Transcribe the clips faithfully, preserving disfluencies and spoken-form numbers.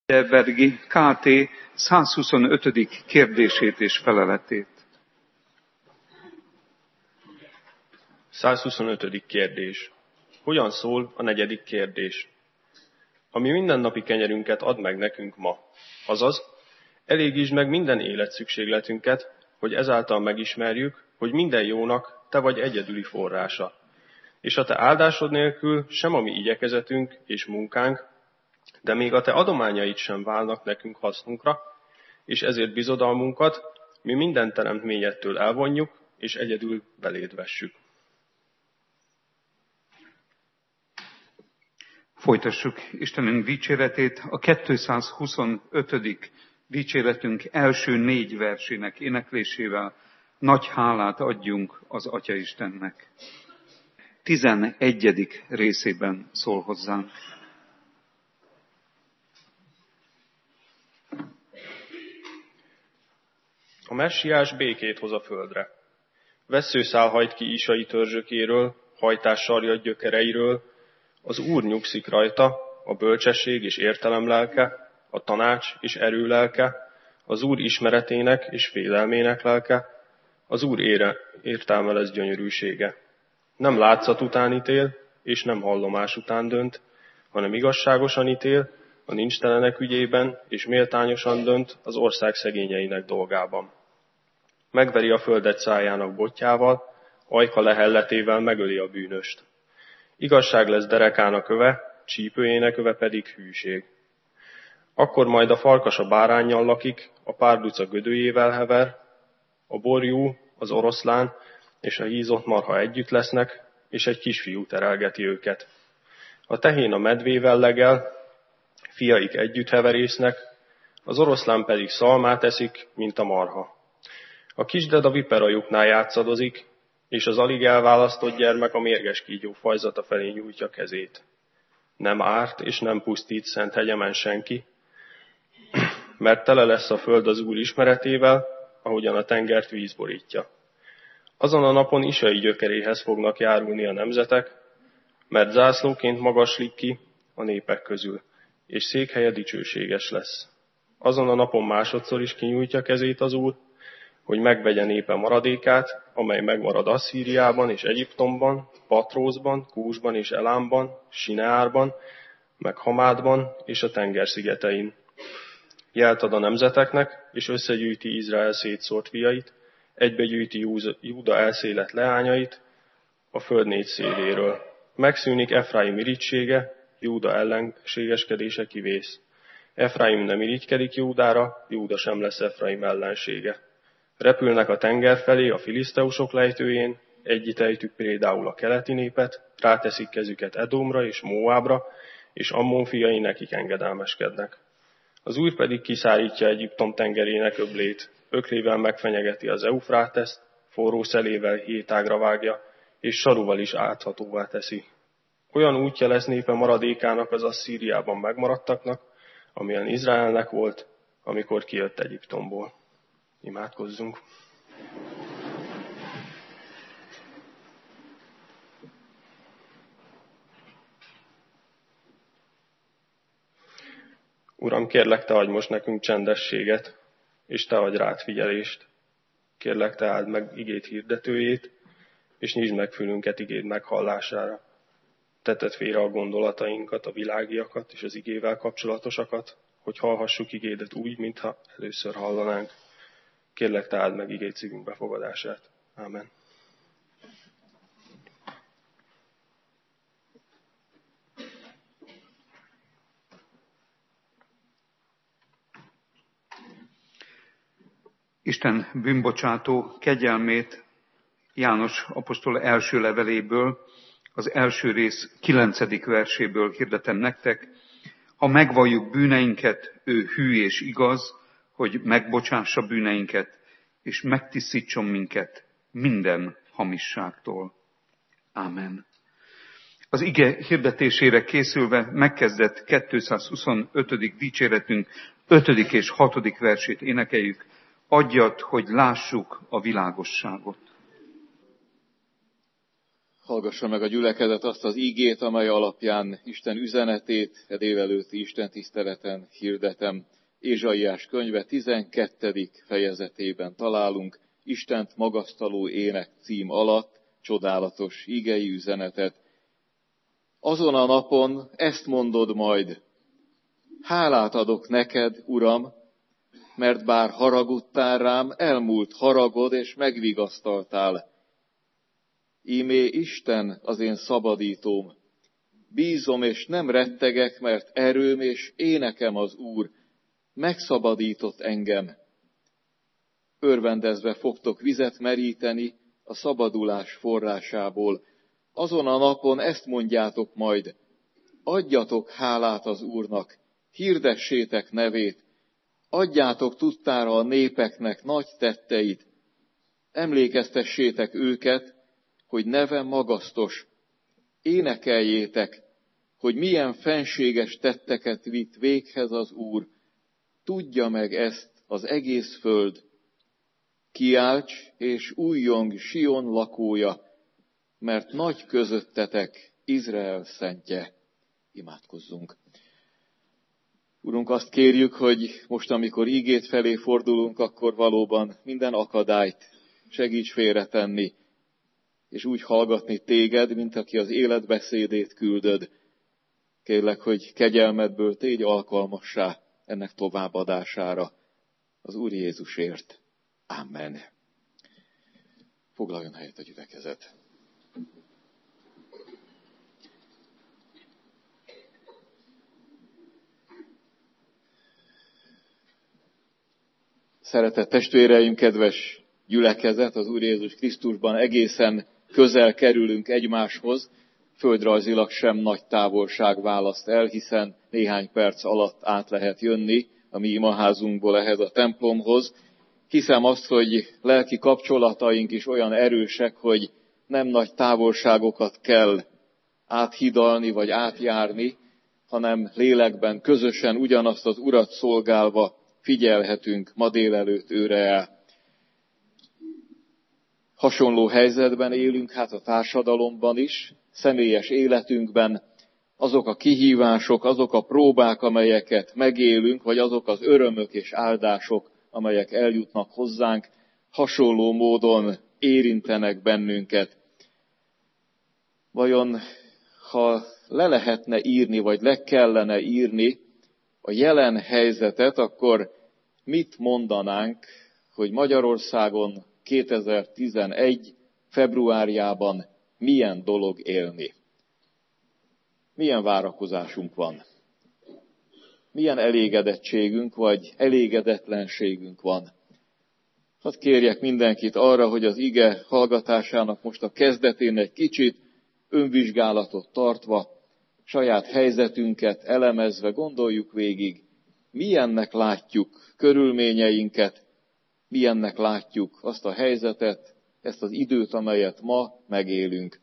Bergi ká té százhuszonötödik kérdését és feleletét. százhuszonötödik kérdés. Hogyan szól a negyedik kérdés? Ami mindennapi kenyerünket add meg nekünk ma, azaz, elégítsd meg minden életszükségletünket, hogy ezáltal megismerjük, hogy minden jónak te vagy egyedüli forrása. És a te áldásod nélkül sem a mi igyekezetünk és munkánk, de még a te adományaid sem válnak nekünk hasznunkra, és ezért bizodalmunkat mi minden teremtményettől elvonjuk, és egyedül beléd vessük. Folytassuk Istenünk dicséretét a kétszázhuszonötödik dicséretünk első négy versének éneklésével. Nagy hálát adjunk az Atya Istennek. tizenegyedik részében szól hozzánk. A messiás békét hoz a földre. Vesszőszál hajt ki Isai törzsökéről, hajtás sarjad gyökereiről, az Úr nyugszik rajta, a bölcsesség és értelem lelke, a tanács és erő lelke, az Úr ismeretének és félelmének lelke, az Úr ére, értelme lesz gyönyörűsége. Nem látszat után ítél, és nem hallomás után dönt, hanem igazságosan ítél, a nincstelenek ügyében, és méltányosan dönt az ország szegényeinek dolgában. Megveri a földet szájának botjával, ajka lehelletével megöli a bűnöst. Igazság lesz derekának öve, csípőjének öve pedig hűség. Akkor majd a farkas a báránnyal lakik, a párduca gödőjével hever, a borjú, az oroszlán és a hízott marha együtt lesznek, és egy kisfiú terelgeti őket. A tehén a medvével legel, fiaik együtt heverésznek, az oroszlán pedig szalmát eszik, mint a marha. A kisded a viperajuknál játszadozik, és az alig elválasztott gyermek a mérges kígyó fajzata felé nyújtja kezét. Nem árt és nem pusztít szent hegyemen senki, mert tele lesz a föld az Úr ismeretével, ahogyan a tengert víz borítja. Azon a napon Isai gyökeréhez fognak járulni a nemzetek, mert zászlóként magaslik ki a népek közül, és székhelye dicsőséges lesz. Azon a napon másodszor is kinyújtja kezét az Úr, hogy megvegye népe maradékát, amely megmarad Asszíriában és Egyiptomban, Patrózban, Kúsban és Elámban, Sineárban, meg Hamádban és a tengerszigetein. Jelt ad a nemzeteknek, és összegyűjti Izrael szétszórt fiait, egybegyűjti Júda elszélet leányait a föld négy széléről. Megszűnik Efraim irigysége, Júda ellenségeskedése kivész. Efraim nem irigykedik Júdára, Júda sem lesz Efraim ellensége. Repülnek a tenger felé a filiszteusok lejtőjén, egyitejtük például a keleti népet, ráteszik kezüket Edomra és Móábra, és Ammon fiai nekik engedelmeskednek. Az Úr pedig kiszárítja Egyiptom tengerének öblét, öklével megfenyegeti az Eufráteszt, forró szelével hétágra vágja, és saruval is áthatóvá teszi. Olyan útja lesz népe maradékának az Asszíriában megmaradtaknak, amilyen Izraelnek volt, amikor kijött Egyiptomból. Imádkozzunk! Uram, kérlek, te adj most nekünk csendességet, és te adj rád figyelést. Kérlek, te áld meg igéd hirdetőjét, és nyisd meg fülünket igéd meghallására. Te tedd félre a gondolatainkat, a világiakat és az igével kapcsolatosakat, hogy hallhassuk igédet úgy, mintha először hallanánk. Kérlek, te áld meg igéd szívünk befogadását. Ámen. Isten bűnbocsátó kegyelmét János apostol első leveléből, az első rész kilencedik verséből hirdetem nektek. Ha megvalljuk bűneinket, ő hű és igaz, hogy megbocsássa bűneinket, és megtisztítson minket minden hamisságtól. Ámen. Az ige hirdetésére készülve megkezdett kétszázhuszonötödik dicséretünk ötödik és hatodik versét énekeljük. Adjad, hogy lássuk a világosságot. Hallgassa meg a gyülekezet azt az ígét, amely alapján Isten üzenetét e délelőtti Isten tiszteleten hirdetem. Ézsaiás könyve tizenkettedik fejezetében találunk Istent magasztaló ének cím alatt csodálatos ígei üzenetet. Azon a napon ezt mondod majd: hálát adok neked, Uram, mert bár haragudtál rám, elmúlt haragod, és megvigasztaltál. Ímé Isten az én szabadítóm. Bízom, és nem rettegek, mert erőm és énekem az Úr. Megszabadított engem. Örvendezve fogtok vizet meríteni a szabadulás forrásából. Azon a napon ezt mondjátok majd: adjatok hálát az Úrnak, hirdessétek nevét, adjátok tudtára a népeknek nagy tetteit, emlékeztessétek őket, hogy neve magasztos, énekeljétek, hogy milyen fenséges tetteket vitt véghez az Úr, tudja meg ezt az egész föld. Kiálts és újjong Sion lakója, mert nagy közöttetek Izrael szentje. Imádkozzunk. Urunk, azt kérjük, hogy most, amikor ígét felé fordulunk, akkor valóban minden akadályt segíts félretenni, és úgy hallgatni téged, mint aki az életbeszédét küldöd. Kérlek, hogy kegyelmedből tégy alkalmassá ennek továbbadására az Úr Jézusért. Amen. Foglaljon helyet a gyülekezet. Szeretett testvéreim, kedves gyülekezet, az Úr Jézus Krisztusban egészen közel kerülünk egymáshoz, földrajzilag sem nagy távolság választ el, hiszen néhány perc alatt át lehet jönni a mi imaházunkból ehhez a templomhoz. Hiszem azt, hogy lelki kapcsolataink is olyan erősek, hogy nem nagy távolságokat kell áthidalni vagy átjárni, hanem lélekben közösen ugyanazt az Urat szolgálva figyelhetünk ma délelőtt őre el. Hasonló helyzetben élünk, hát a társadalomban is, személyes életünkben, azok a kihívások, azok a próbák, amelyeket megélünk, vagy azok az örömök és áldások, amelyek eljutnak hozzánk, hasonló módon érintenek bennünket. Vajon, ha le lehetne írni, vagy le kellene írni a jelen helyzetet, akkor mit mondanánk, hogy Magyarországon kétezer-tizenegy. februárjában milyen dolog élni? Milyen várakozásunk van? Milyen elégedettségünk vagy elégedetlenségünk van? Hadd kérjek mindenkit arra, hogy az ige hallgatásának most a kezdetén egy kicsit önvizsgálatot tartva, saját helyzetünket elemezve gondoljuk végig, milyennek látjuk körülményeinket, milyennek látjuk azt a helyzetet, ezt az időt, amelyet ma megélünk.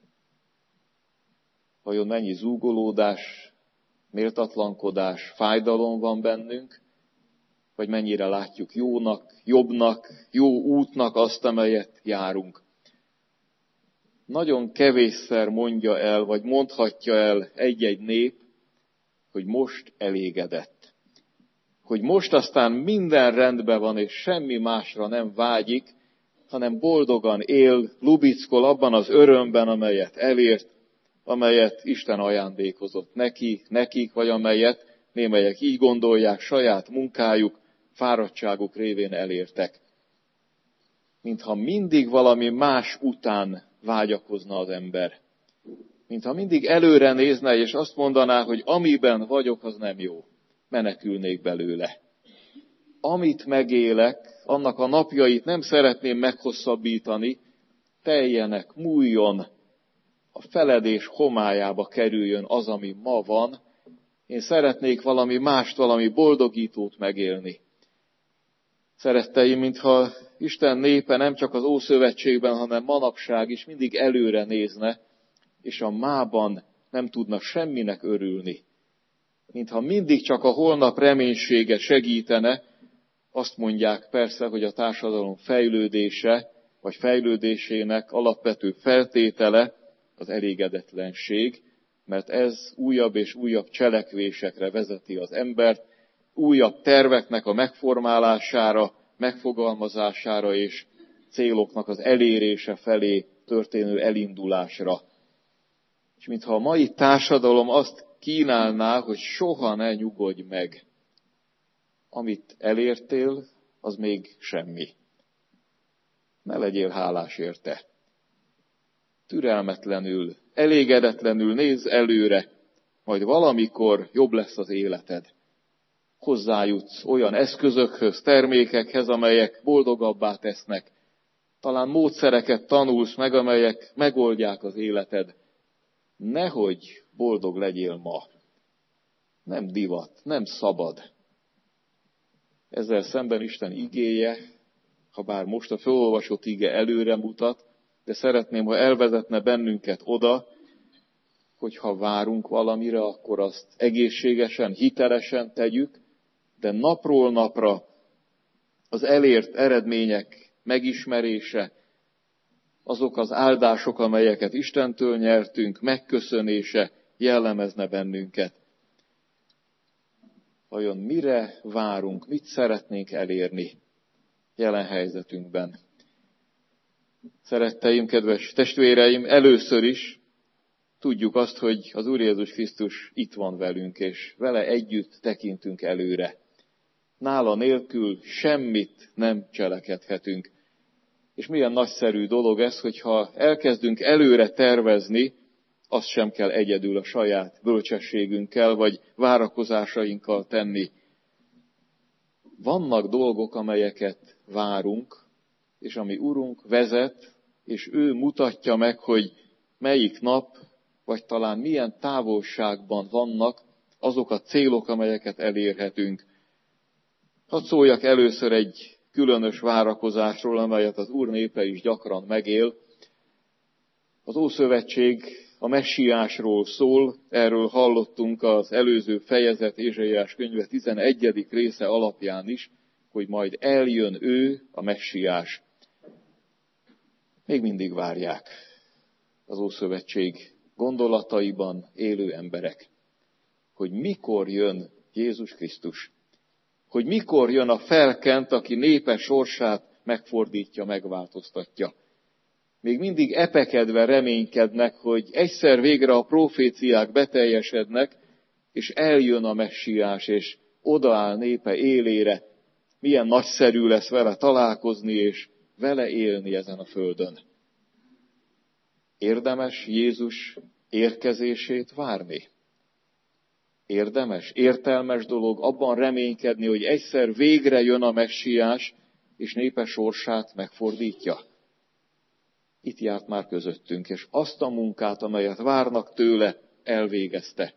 Vajon mennyi zúgolódás, méltatlankodás, fájdalom van bennünk, vagy mennyire látjuk jónak, jobbnak, jó útnak azt, amelyet járunk. Nagyon kevésszer mondja el, vagy mondhatja el egy-egy nép, hogy most elégedett. Hogy most aztán minden rendben van, és semmi másra nem vágyik, hanem boldogan él, lubickol abban az örömben, amelyet elért, amelyet Isten ajándékozott neki, nekik, vagy amelyet némelyek így gondolják, saját munkájuk, fáradtságuk révén elértek. Mintha mindig valami más után vágyakozna az ember. Mintha mindig előre nézne, és azt mondaná, hogy amiben vagyok, az nem jó. Menekülnék belőle. Amit megélek, annak a napjait nem szeretném meghosszabbítani, teljenek, múljon, a feledés homályába kerüljön az, ami ma van. Én szeretnék valami mást, valami boldogítót megélni. Szeretteim, mintha Isten népe nem csak az Ószövetségben, hanem manapság is mindig előre nézne, és a mában nem tudna semminek örülni. Mintha mindig csak a holnap reménysége segítene, azt mondják persze, hogy a társadalom fejlődése, vagy fejlődésének alapvető feltétele az elégedetlenség, mert ez újabb és újabb cselekvésekre vezeti az embert, újabb terveknek a megformálására, megfogalmazására és céloknak az elérése felé történő elindulásra. És mintha a mai társadalom azt kínálná, hogy soha ne nyugodj meg. Amit elértél, az még semmi. Ne legyél hálás érte. Türelmetlenül, elégedetlenül nézz előre, majd valamikor jobb lesz az életed. Hozzájutsz olyan eszközökhöz, termékekhez, amelyek boldogabbá tesznek. Talán módszereket tanulsz meg, amelyek megoldják az életed. Nehogy boldog legyél ma. Nem divat, nem szabad. Ezzel szemben Isten igéje, ha bár most a felolvasott ige előre mutat, de szeretném, ha elvezetne bennünket oda, hogy ha várunk valamire, akkor azt egészségesen, hitelesen tegyük, de napról napra az elért eredmények megismerése, azok az áldások, amelyeket Istentől nyertünk, megköszönése jellemezne bennünket. Vajon mire várunk, mit szeretnénk elérni jelen helyzetünkben? Szeretteim, kedves testvéreim, először is tudjuk azt, hogy az Úr Jézus Krisztus itt van velünk, és vele együtt tekintünk előre. Nála nélkül semmit nem cselekedhetünk. És milyen nagyszerű dolog ez, hogyha elkezdünk előre tervezni, azt sem kell egyedül a saját bölcsességünkkel, vagy várakozásainkkal tenni. Vannak dolgok, amelyeket várunk, és ami Urunk vezet, és ő mutatja meg, hogy melyik nap, vagy talán milyen távolságban vannak azok a célok, amelyeket elérhetünk. Hadd szóljak először egy különös várakozásról, amelyet az Úr népe is gyakran megél. Az Ószövetség a messiásról szól, erről hallottunk az előző fejezet Ézsaiás könyve tizenegyedik része alapján is, hogy majd eljön ő, a messiás. Még mindig várják az Ószövetség gondolataiban élő emberek, hogy mikor jön Jézus Krisztus, hogy mikor jön a felkent, aki népe sorsát megfordítja, megváltoztatja. Még mindig epekedve reménykednek, hogy egyszer végre a proféciák beteljesednek, és eljön a messiás, és odaáll népe élére. Milyen nagyszerű lesz vele találkozni, és vele élni ezen a földön. Érdemes Jézus érkezését várni? Érdemes, értelmes dolog abban reménykedni, hogy egyszer végre jön a messiás, és népe sorsát megfordítja. Itt járt már közöttünk, és azt a munkát, amelyet várnak tőle, elvégezte.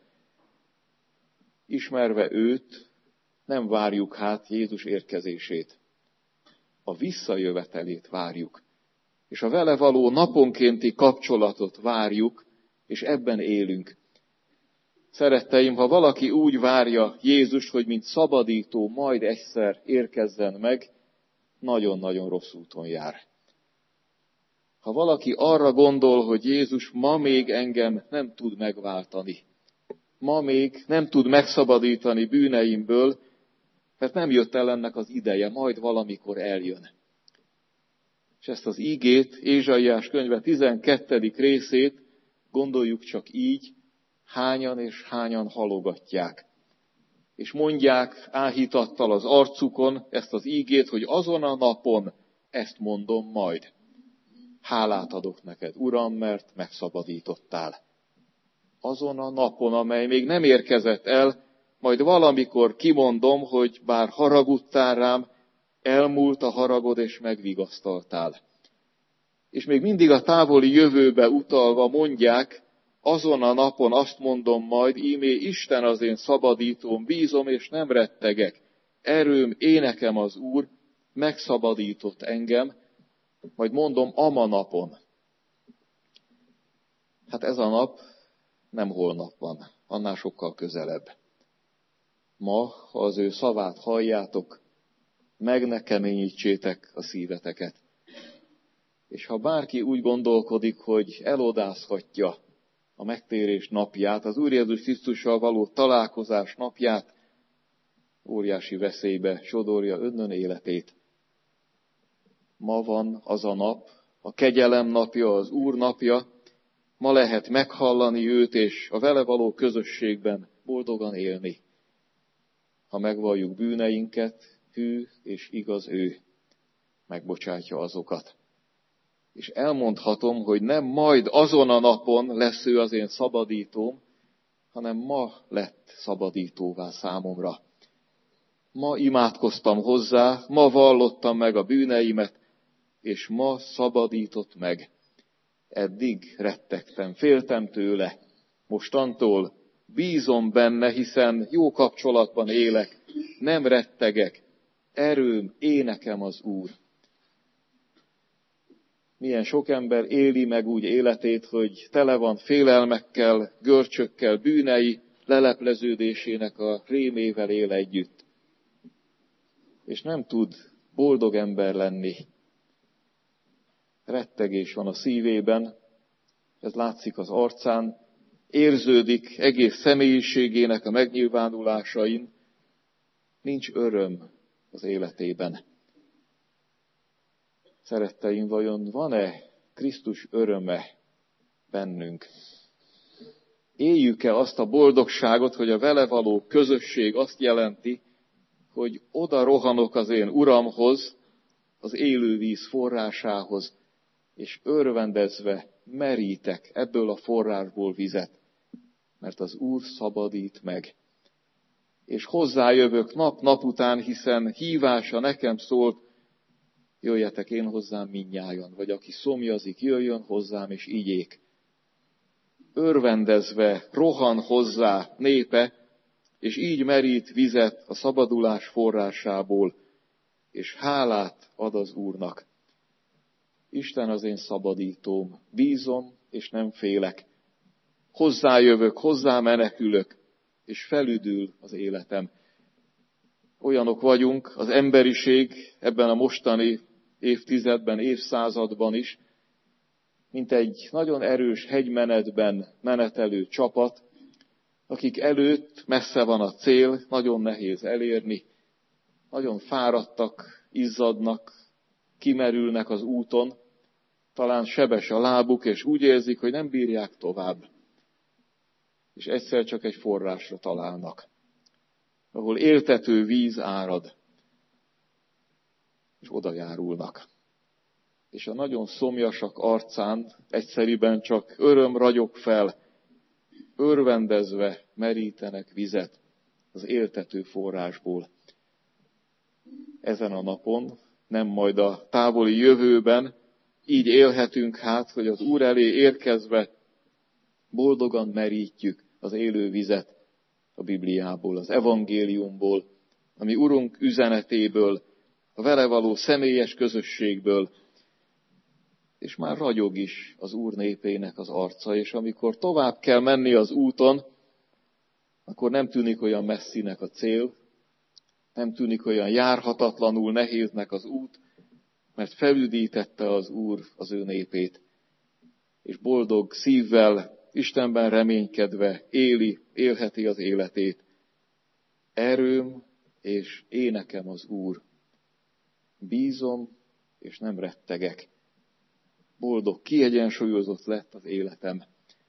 Ismerve őt, nem várjuk hát Jézus érkezését. A visszajövetelét várjuk, és a vele való naponkénti kapcsolatot várjuk, és ebben élünk. Szeretteim, ha valaki úgy várja Jézust, hogy mint szabadító majd egyszer érkezzen meg, nagyon-nagyon rossz úton jár. Ha valaki arra gondol, hogy Jézus ma még engem nem tud megváltani, ma még nem tud megszabadítani bűneimből, mert nem jött el ennek az ideje, majd valamikor eljön. És ezt az ígét, Ézsaiás könyve tizenkettedik részét, gondoljuk csak így, hányan és hányan halogatják. És mondják áhítattal az arcukon ezt az ígét, hogy azon a napon ezt mondom majd. Hálát adok neked, Uram, mert megszabadítottál. Azon a napon, amely még nem érkezett el, majd valamikor kimondom, hogy bár haragudtál rám, elmúlt a haragod és megvigasztaltál. És még mindig a távoli jövőbe utalva mondják, azon a napon azt mondom majd, ímé Isten az én szabadítóm, bízom és nem rettegek. Erőm, énekem az Úr, megszabadított engem, majd mondom ama napon. Hát ez a nap nem holnap van, annál sokkal közelebb. Ma, ha az ő szavát halljátok, meg ne keményítsétek a szíveteket. És ha bárki úgy gondolkodik, hogy elodázhatja a megtérés napját, az Úr Jézus Krisztussal való találkozás napját, óriási veszélybe sodorja önnön életét. Ma van az a nap, a kegyelem napja, az Úr napja, ma lehet meghallani őt, és a vele való közösségben boldogan élni. Ha megvalljuk bűneinket, hű és igaz ő, megbocsátja azokat. És elmondhatom, hogy nem majd azon a napon lesz ő az én szabadítóm, hanem ma lett szabadítóvá számomra. Ma imádkoztam hozzá, ma vallottam meg a bűneimet, és ma szabadított meg. Eddig rettegtem, féltem tőle, mostantól bízom benne, hiszen jó kapcsolatban élek, nem rettegek, erőm, énekem az Úr. Milyen sok ember éli meg úgy életét, hogy tele van félelmekkel, görcsökkel, bűnei lelepleződésének a rémével él együtt. És nem tud boldog ember lenni. Rettegés van a szívében, ez látszik az arcán, érződik egész személyiségének a megnyilvánulásain, nincs öröm az életében. Szeretteim, vajon van-e Krisztus öröme bennünk? Éljük-e azt a boldogságot, hogy a vele való közösség azt jelenti, hogy oda rohanok az én Uramhoz, az élő víz forrásához, és örvendezve merítek ebből a forrásból vizet, mert az Úr szabadít meg. És hozzájövök nap-nap után, hiszen hívása nekem szólt, jöjjetek én hozzám mindnyájan, vagy aki szomjazik, jöjjön hozzám és igyék. Örvendezve rohan hozzá népe, és így merít vizet a szabadulás forrásából, és hálát ad az Úrnak. Isten az én szabadítóm, bízom, és nem félek. Hozzájövök, hozzá menekülök, és felüdül az életem. Olyanok vagyunk, az emberiség ebben a mostani évtizedben, évszázadban is, mint egy nagyon erős hegymenetben menetelő csapat, akik előtt messze van a cél, nagyon nehéz elérni, nagyon fáradtak, izzadnak, kimerülnek az úton, talán sebes a lábuk, és úgy érzik, hogy nem bírják tovább. És egyszer csak egy forrásra találnak, ahol éltető víz árad, és oda járulnak. És a nagyon szomjasak arcán egyszeriben csak öröm ragyog fel, örvendezve merítenek vizet az éltető forrásból. Ezen a napon, nem majd a távoli jövőben, így élhetünk hát, hogy az Úr elé érkezve boldogan merítjük az élő vizet a Bibliából, az evangéliumból, ami Urunk üzenetéből, a vele való személyes közösségből, és már ragyog is az Úr népének az arca, és amikor tovább kell menni az úton, akkor nem tűnik olyan messzinek a cél, nem tűnik olyan járhatatlanul nehéznek az út, mert felüdítette az Úr az ő népét, és boldog szívvel, Istenben reménykedve éli, élheti az életét. Erőm és énekem az Úr. Bízom, és nem rettegek. Boldog, kiegyensúlyozott lett az életem.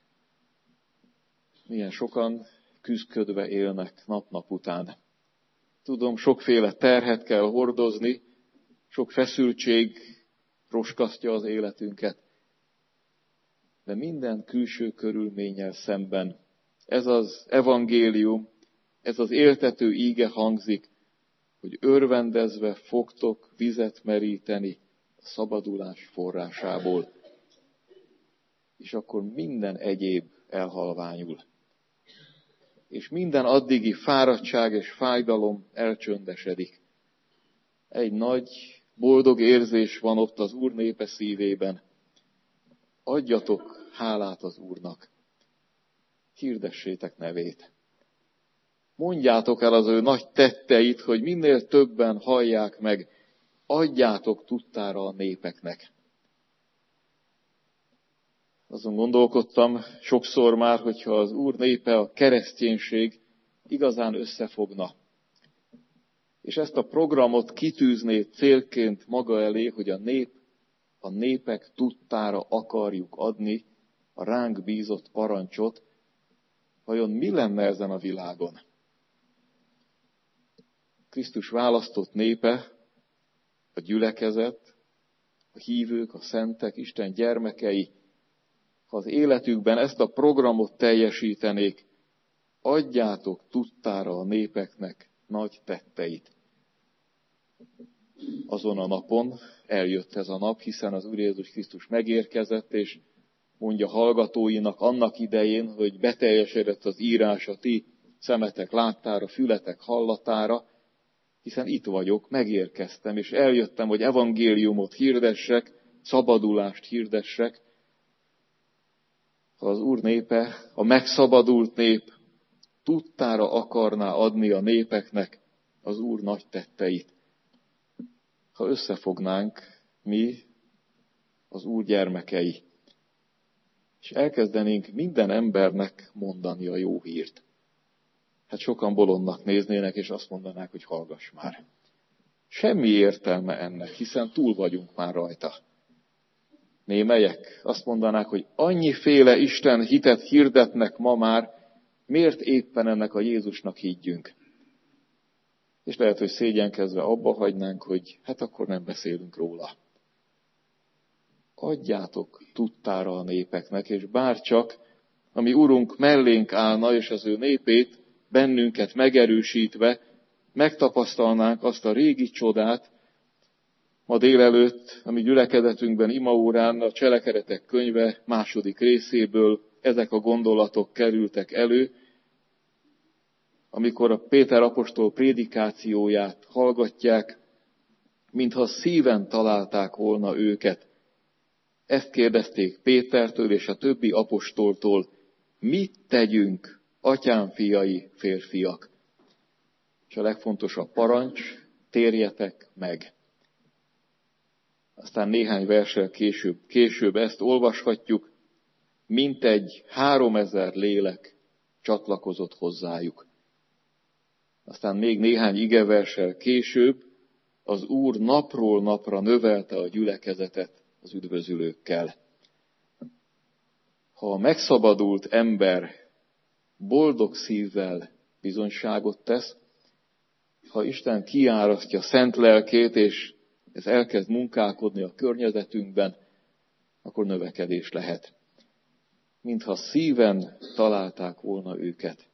Milyen sokan küzdködve élnek nap-nap után. Tudom, sokféle terhet kell hordozni, sok feszültség roskasztja az életünket, de minden külső körülménnyel szemben ez az evangélium, ez az éltető íge hangzik, hogy örvendezve fogtok vizet meríteni a szabadulás forrásából. És akkor minden egyéb elhalványul. És minden addigi fáradtság és fájdalom elcsöndesedik. Egy nagy, boldog érzés van ott az Úr népe szívében. Adjatok hálát az Úrnak. Hirdessétek nevét. Mondjátok el az ő nagy tetteit, hogy minél többen hallják meg. Adjátok tudtára a népeknek. Azon gondolkodtam sokszor már, hogyha az Úr népe, a kereszténység igazán összefogna. És ezt a programot kitűzné célként maga elé, hogy a nép, a népek tudtára akarjuk adni a ránk bízott parancsot, vajon mi lenne ezen a világon? Krisztus választott népe, a gyülekezet, a hívők, a szentek, Isten gyermekei, ha az életükben ezt a programot teljesítenék, adjátok tudtára a népeknek nagy tetteit. Azon a napon eljött ez a nap, hiszen az Úr Jézus Krisztus megérkezett, és mondja hallgatóinak annak idején, hogy beteljesedett az írás a ti szemetek láttára, fületek hallatára, hiszen itt vagyok, megérkeztem, és eljöttem, hogy evangéliumot hirdessek, szabadulást hirdessek. Ha az Úr népe, a megszabadult nép tudtára akarná adni a népeknek az Úr nagy tetteit. Ha összefognánk mi, az Úr gyermekei, és elkezdenénk minden embernek mondani a jó hírt. Hát sokan bolondnak néznének, és azt mondanák, hogy hallgass már. Semmi értelme ennek, hiszen túl vagyunk már rajta. Némelyek azt mondanák, hogy annyiféle Isten hitet hirdetnek ma már, miért éppen ennek a Jézusnak higgyünk? És lehet, hogy szégyenkezve abba hagynánk, hogy hát akkor nem beszélünk róla. Adjátok tudtára a népeknek, és bárcsak, ami Urunk mellénk állna, és az ő népét, bennünket megerősítve, megtapasztalnánk azt a régi csodát, ma délelőtt, ami gyülekezetünkben imaórán a Cselekedetek könyve második részéből ezek a gondolatok kerültek elő, amikor a Péter apostol prédikációját hallgatják, mintha szíven találták volna őket. Ezt kérdezték Pétertől és a többi apostoltól, mit tegyünk, atyám fiai, férfiak? És a legfontosabb parancs, térjetek meg. Aztán néhány verssel később, később ezt olvashatjuk, mintegy háromezer lélek csatlakozott hozzájuk. Aztán még néhány igeverssel később az Úr napról napra növelte a gyülekezetet az üdvözülőkkel. Ha a megszabadult ember boldog szívvel bizonyságot tesz, ha Isten kiárasztja szent lelkét, és ez elkezd munkálkodni a környezetünkben, akkor növekedés lehet. Mintha szíven találták volna őket.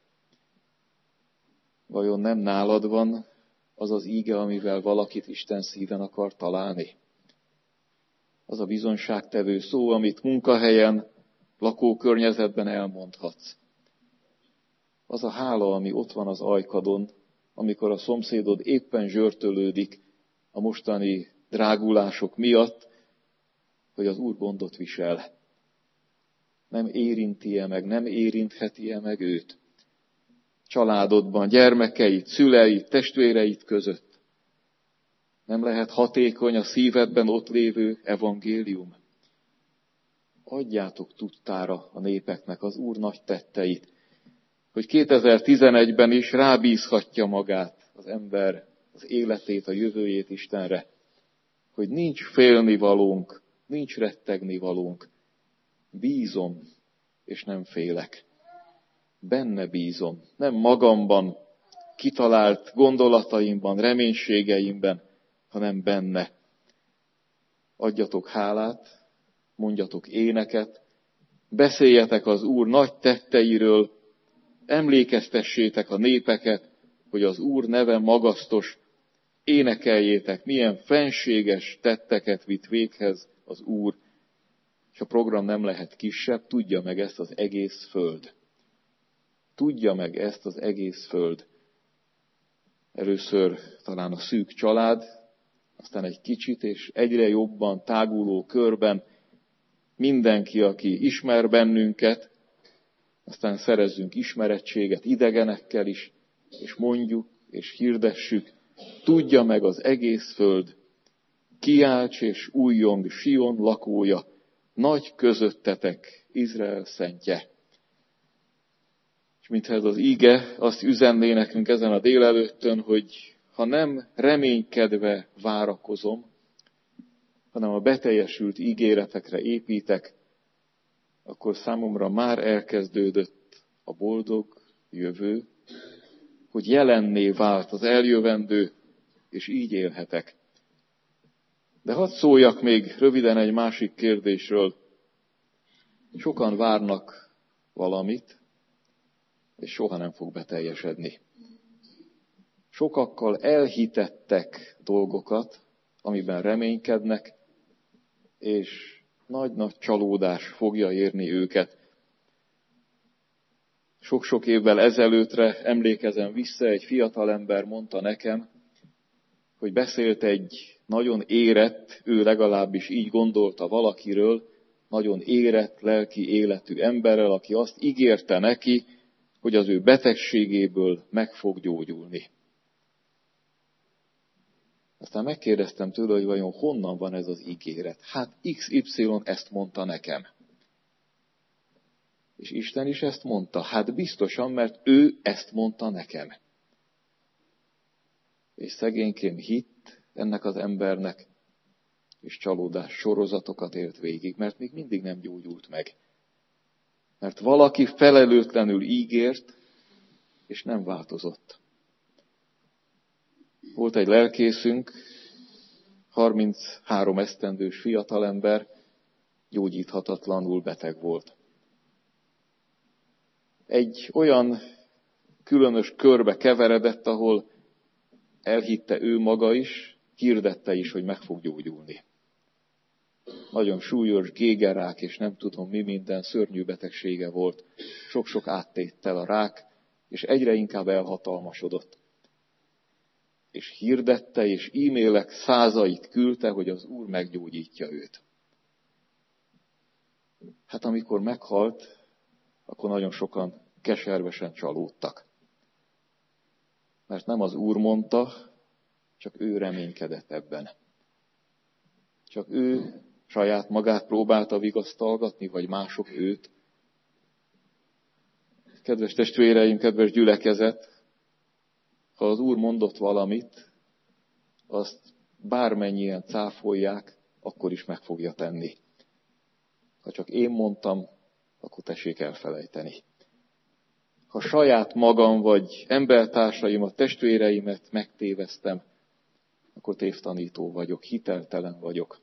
Vajon nem nálad van az az íge, amivel valakit Isten szíven akar találni? Az a bizonyságtevő szó, amit munkahelyen, lakókörnyezetben elmondhatsz. Az a hála, ami ott van az ajkadon, amikor a szomszédod éppen zsörtölődik a mostani drágulások miatt, hogy az Úr gondot visel. Nem érinti-e meg, nem érintheti-e meg őt? Családodban, gyermekeid, szüleid, testvéreid között. Nem lehet hatékony a szívedben ott lévő evangélium? Adjátok tudtára a népeknek az Úr nagy tetteit, hogy kétezer-tizenegyben is rábízhatja magát az ember, az életét, a jövőjét Istenre, hogy nincs félnivalónk, nincs rettegnivalónk. Bízom, és nem félek. Benne bízom, nem magamban, kitalált gondolataimban, reménységeimben, hanem benne. Adjatok hálát, mondjatok éneket, beszéljetek az Úr nagy tetteiről, emlékeztessétek a népeket, hogy az Úr neve magasztos, énekeljétek, milyen fenséges tetteket vitt véghez az Úr, és a program nem lehet kisebb, tudja meg ezt az egész föld. Tudja meg ezt az egész föld. Először talán a szűk család, aztán egy kicsit és egyre jobban táguló körben mindenki, aki ismer bennünket, aztán szerezzünk ismerettséget idegenekkel is, és mondjuk, és hirdessük, tudja meg az egész föld, kiálts és újjong Sion lakója, nagy közöttetek Izrael szentje. És mintha ez az íge azt üzenné nekünk ezen a délelőttön, hogy ha nem reménykedve várakozom, hanem a beteljesült ígéretekre építek, akkor számomra már elkezdődött a boldog jövő, hogy jelenné vált az eljövendő, és így élhetek. De hadd szóljak még röviden egy másik kérdésről. Sokan várnak valamit, és soha nem fog beteljesedni. Sokakkal elhitettek dolgokat, amiben reménykednek, és nagy-nagy csalódás fogja érni őket. Sok-sok évvel ezelőttre emlékezem vissza, egy fiatalember mondta nekem, hogy beszélt egy nagyon érett, ő legalábbis így gondolta valakiről, nagyon érett lelki életű emberrel, aki azt ígérte neki, hogy az ő betegségéből meg fog gyógyulni. Aztán megkérdeztem tőle, hogy vajon honnan van ez az ígéret. Hát iksz ipszilon ezt mondta nekem. És Isten is ezt mondta. Hát biztosan, mert ő ezt mondta nekem. És szegénykém hitt ennek az embernek, és csalódás sorozatokat élt végig, mert még mindig nem gyógyult meg. Mert valaki felelőtlenül ígért, és nem változott. Volt egy lelkészünk, harminchárom esztendős fiatalember, gyógyíthatatlanul beteg volt. Egy olyan különös körbe keveredett, ahol elhitte ő maga is, hirdette is, hogy meg fog gyógyulni. Nagyon súlyos gégerák, és nem tudom mi minden szörnyű betegsége volt. Sok-sok áttéttel a rák, és egyre inkább elhatalmasodott. És hirdette, és e-mailek százait küldte, hogy az Úr meggyógyítja őt. Hát amikor meghalt, akkor nagyon sokan keservesen csalódtak. Mert nem az Úr mondta, csak ő reménykedett ebben. Csak ő saját magát próbálta vigasztalgatni, vagy mások őt. Kedves testvéreim, kedves gyülekezet, ha az Úr mondott valamit, azt bármennyien cáfolják, akkor is meg fogja tenni. Ha csak én mondtam, akkor tessék elfelejteni. Ha saját magam vagy embertársaimat, testvéreimet megtévesztem, akkor tévtanító vagyok, hiteltelen vagyok.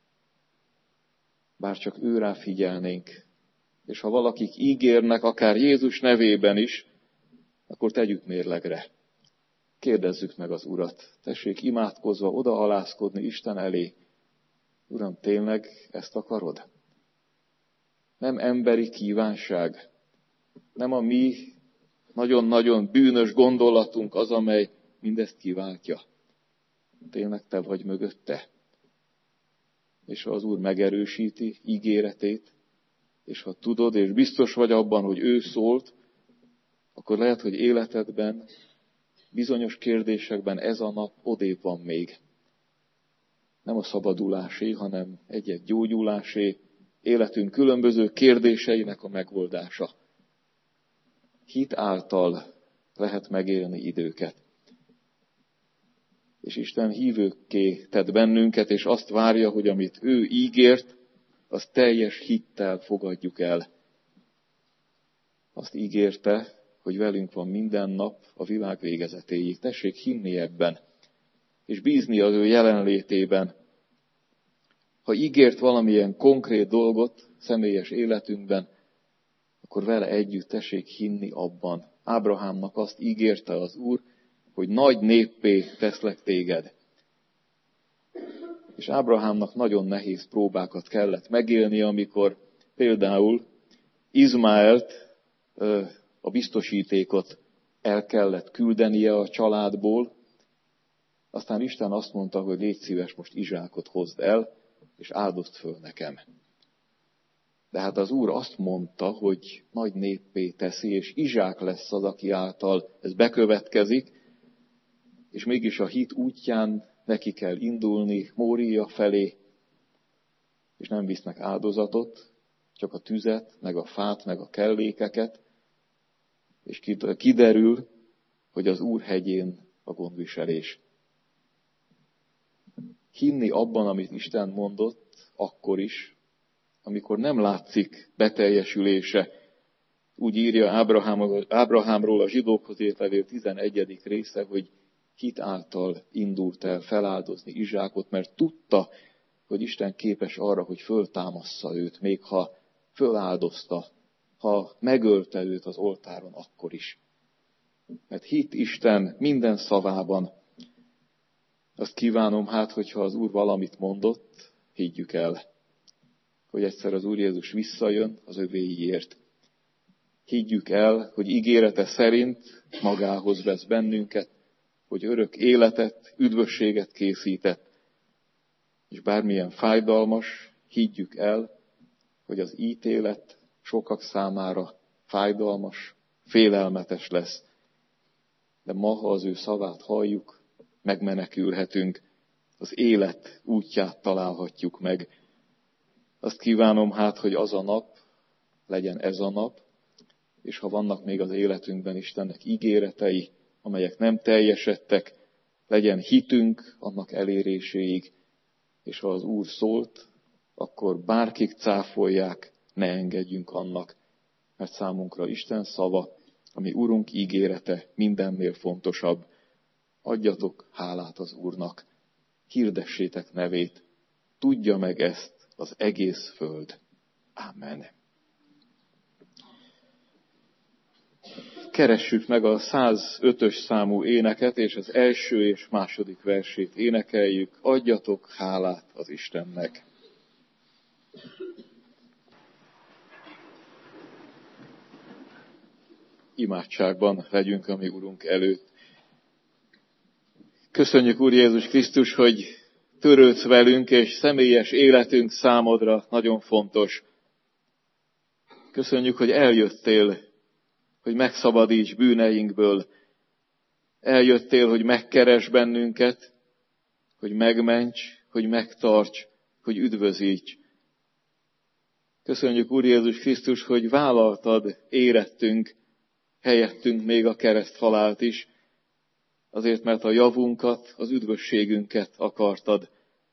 Bár csak ő rá figyelnénk, és ha valakik ígérnek, akár Jézus nevében is, akkor tegyük mérlegre. Kérdezzük meg az Urat. Tessék imádkozva odahalászkodni Isten elé. Uram, tényleg ezt akarod? Nem emberi kívánság, nem a mi nagyon-nagyon bűnös gondolatunk az, amely mindezt kiváltja. Tényleg te vagy mögötte. És ha az Úr megerősíti ígéretét, és ha tudod, és biztos vagy abban, hogy ő szólt, akkor lehet, hogy életedben, bizonyos kérdésekben ez a nap odébb van még. Nem a szabadulásé, hanem egy-egy gyógyulásé, életünk különböző kérdéseinek a megoldása. Hit által lehet megélni időket. És Isten hívőkké tett bennünket, és azt várja, hogy amit ő ígért, azt teljes hittel fogadjuk el. Azt ígérte, hogy velünk van minden nap a világ végezetéig. Tessék hinni ebben, és bízni az ő jelenlétében. Ha ígért valamilyen konkrét dolgot személyes életünkben, akkor vele együtt tessék hinni abban. Ábrahámnak azt ígérte az Úr, hogy nagy néppé teszlek téged. És Ábrahámnak nagyon nehéz próbákat kellett megélni, amikor például Izmaelt, a biztosítékot el kellett küldenie a családból, aztán Isten azt mondta, hogy légy szíves, most Izsákot hozd el, és áldozd föl nekem. De hát az Úr azt mondta, hogy nagy néppé teszi, és Izsák lesz az, aki által ez bekövetkezik, és mégis a hit útján neki kell indulni Mória felé, és nem visznek áldozatot, csak a tüzet, meg a fát, meg a kellékeket, és kiderül, hogy az Úr hegyén a gondviselés. Hinni abban, amit Isten mondott, akkor is, amikor nem látszik beteljesülése. Úgy írja Ábrahám, Ábrahámról a zsidókhoz írt levél tizenegyedik része, hogy hit által indult el feláldozni Izsákot, mert tudta, hogy Isten képes arra, hogy föltámassza őt, még ha föláldozta, ha megölte őt az oltáron, akkor is. Mert hit Isten minden szavában. Azt kívánom hát, hogyha az Úr valamit mondott, higgyük el, hogy egyszer az Úr Jézus visszajön az övéiért. Higgyük el, hogy ígérete szerint magához vesz bennünket, hogy örök életet, üdvösséget készített, és bármilyen fájdalmas, higgyük el, hogy az ítélet sokak számára fájdalmas, félelmetes lesz. De ma, ha az ő szavát halljuk, megmenekülhetünk, az élet útját találhatjuk meg. Azt kívánom hát, hogy az a nap legyen ez a nap, és ha vannak még az életünkben Istennek ígéretei, amelyek nem teljesedtek, legyen hitünk annak eléréséig, és ha az Úr szólt, akkor bárkik cáfolják, ne engedjünk annak, mert számunkra Isten szava, ami Urunk ígérete mindennél fontosabb. Adjatok hálát az Úrnak, hirdessétek nevét, tudja meg ezt az egész föld. Amen. Keressük meg a százötös számú éneket, és az első és második versét énekeljük. Adjatok hálát az Istennek. Imádságban legyünk a mi Urunk előtt. Köszönjük, Úr Jézus Krisztus, hogy törődsz velünk, és személyes életünk számodra nagyon fontos. Köszönjük, hogy eljöttél, hogy megszabadíts bűneinkből. Eljöttél, hogy megkeres bennünket, hogy megments, hogy megtarts, hogy üdvözíts. Köszönjük, Úr Jézus Krisztus, hogy vállaltad érettünk, helyettünk még a kereszthalált is, azért, mert a javunkat, az üdvösségünket akartad.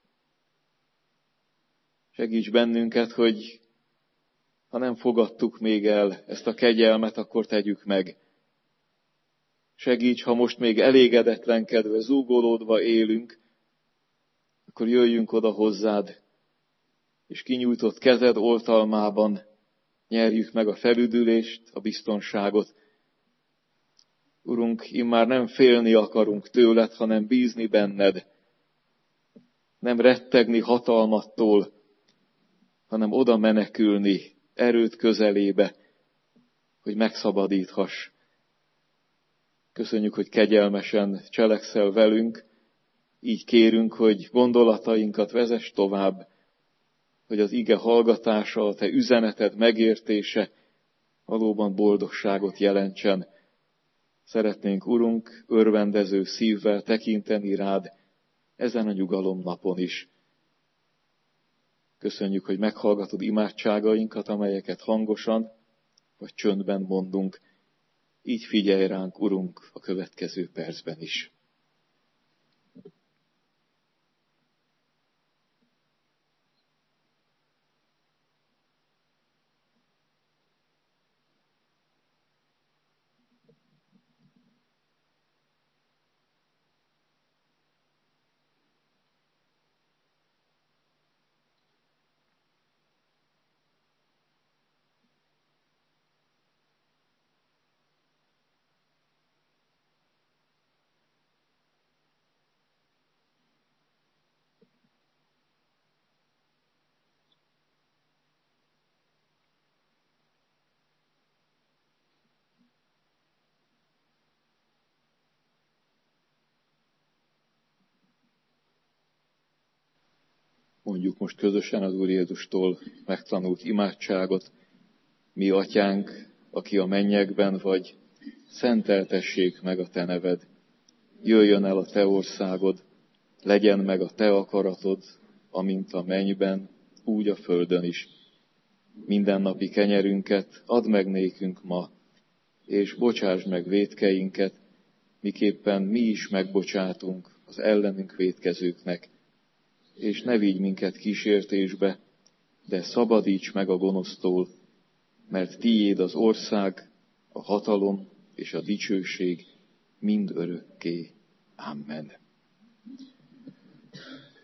Segíts bennünket, hogy ha nem fogadtuk még el ezt a kegyelmet, akkor tegyük meg. Segíts, ha most még elégedetlenkedve, zúgolódva élünk, akkor jöjjünk oda hozzád, és kinyújtott kezed oltalmában nyerjük meg a felüdülést, a biztonságot. Urunk, immár nem félni akarunk tőled, hanem bízni benned. Nem rettegni hatalmattól, hanem oda menekülni erőd közelébe, hogy megszabadíthass. Köszönjük, hogy kegyelmesen cselekszel velünk, így kérünk, hogy gondolatainkat vezess tovább, hogy az ige hallgatása, a te üzeneted megértése valóban boldogságot jelentsen. Szeretnénk, Urunk, örvendező szívvel tekinteni rád ezen a nyugalomnapon is. Köszönjük, hogy meghallgatod imádságainkat, amelyeket hangosan vagy csöndben mondunk. Így figyelj ránk, Urunk, a következő percben is. Mondjuk most közösen az Úr Jézustól megtanult imádságot. Mi atyánk, aki a mennyekben vagy, szenteltessék meg a te neved. Jöjjön el a te országod, legyen meg a te akaratod, amint a mennyben, úgy a földön is. Mindennapi kenyerünket add meg nékünk ma, és bocsásd meg vétkeinket, miképpen mi is megbocsátunk az ellenünk vétkezőknek, és ne vigy minket kísértésbe, de szabadíts meg a gonosztól, mert tiéd az ország, a hatalom és a dicsőség mind örökké. Amen.